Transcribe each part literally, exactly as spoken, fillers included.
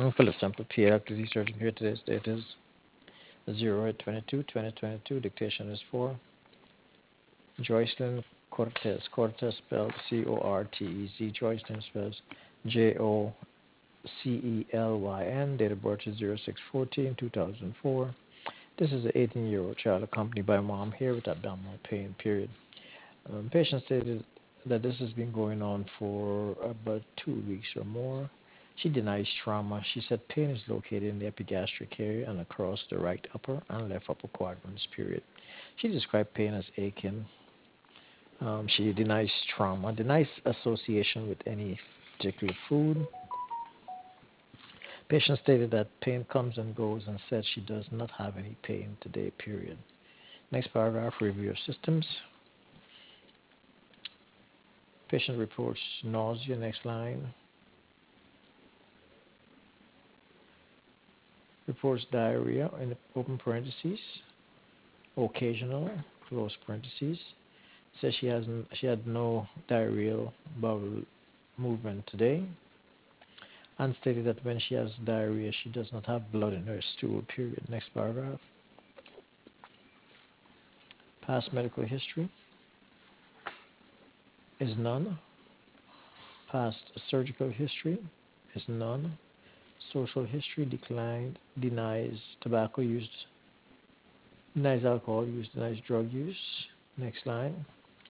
Mm, Philip Temple, P A activity surgeon here. Today's date is zero eight twenty-two twenty twenty-two. Dictation is for Joycelyn Cortez. Cortez spelled C O R T E Z. Joycelyn spells J O C E L Y N. Date of birth is zero six fourteen two thousand four. This is an eighteen-year-old child accompanied by mom here with abdominal pain, period. Um, patient stated that this has been going on for about two weeks or more. She denies trauma. She said pain is located in the epigastric area and across the right upper and left upper quadrants, period. She described pain as aching. Um, she denies trauma, denies association with any particular food. Patient stated that pain comes and goes and said she does not have any pain today, period. Next paragraph, review of systems. Patient reports nausea, next line. Reports diarrhea in open parentheses, occasional, close parentheses. Says she has she had no diarrheal bowel movement today. And stated that when she has diarrhea, she does not have blood in her stool, period. Next paragraph. Past medical history is none. Past surgical history is none. Social history declined, denies tobacco use, denies alcohol use, denies drug use. Next line.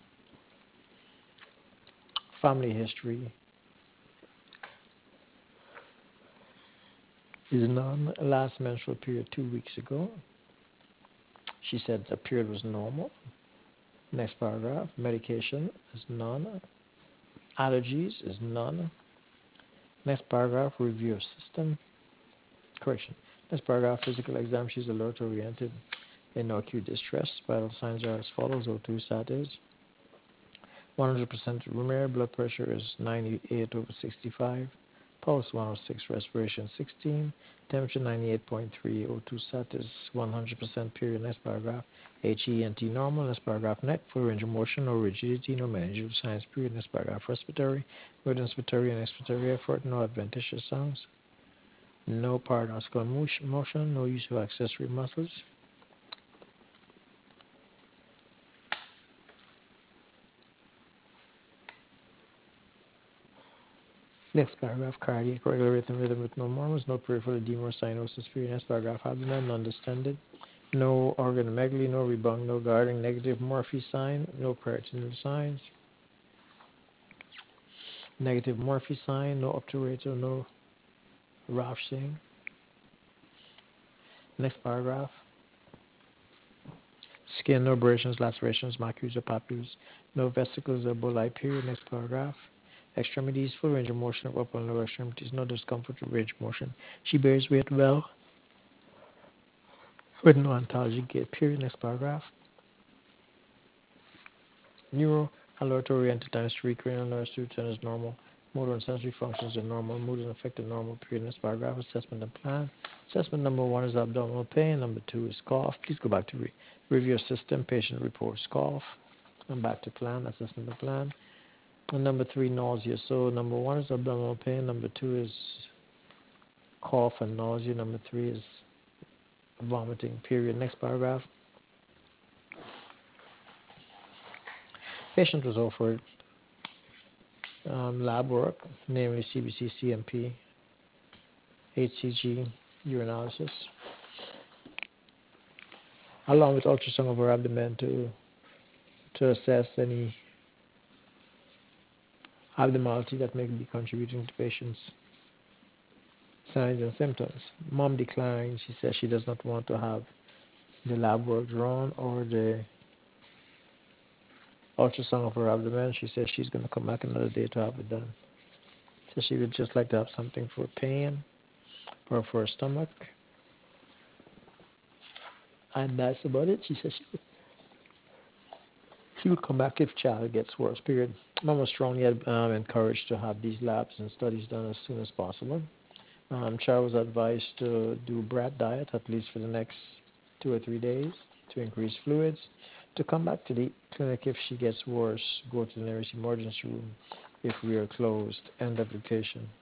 Family history is none. Last menstrual period two weeks ago. She said the period was normal. Next paragraph. Medication is none. Allergies is none. Next paragraph. Review of system. Correction. Next paragraph. Physical exam. She's alert oriented in no acute distress. Vital signs are as follows. O two status one hundred percent room air. Blood pressure is ninety-eight over sixty-five. Pulse one oh six, respiration sixteen, temperature ninety-eight point three, O two status one hundred percent, period. Next paragraph, H E N T normal. Next paragraph, neck, full range of motion, no rigidity, no meningeal signs, period. Next paragraph, respiratory, good inspiratory and expiratory effort, no adventitious sounds, no paradoxical motion, no use of accessory muscles. Next paragraph, cardiac regular rhythm, rhythm with no murmurs, no peripheral edema or cyanosis, period. Next paragraph, abdomen, non-distended. No organomegaly, no rebound, no guarding, negative Murphy sign, no peritoneal signs. Negative Murphy sign, no obturator, no rafting. Next paragraph. Skin, no abrasions, lacerations, macules or papules, no vesicles or bullae, period. Next paragraph. Extremities, full range of motion of upper and lower extremities, no discomfort or range of motion. She bears weight well with no ontologic gait, period. Next paragraph. Neuro, alert oriented dynasty, cranial nerves, two ten is normal. Motor and sensory functions are normal. Mood and affected normal, period. Next paragraph, assessment and plan. Assessment number one is abdominal pain. Number two is cough. Please go back to re- review system. Patient reports cough. And back to plan, assessment and plan. And number three, nausea. So number one is abdominal pain. Number two is cough and nausea. Number three is vomiting, period. Next paragraph. Patient was offered um, lab work, namely C B C, C M P, H C G, urinalysis, along with ultrasound of her abdomen to to assess any abnormality that may be contributing to patient's signs and symptoms. Mom declined. She says she does not want to have the lab work drawn or the ultrasound of her abdomen. She says she's going to come back another day to have it done. So she would just like to have something for pain or for her stomach. And that's about it. She says she She would come back if child gets worse, period. Mom was strongly um, encouraged to have these labs and studies done as soon as possible. Um, child was advised to do brat diet at least for the next two or three days to increase fluids. To come back to the clinic if she gets worse, go to the nearest emergency room if we are closed. End of dictation.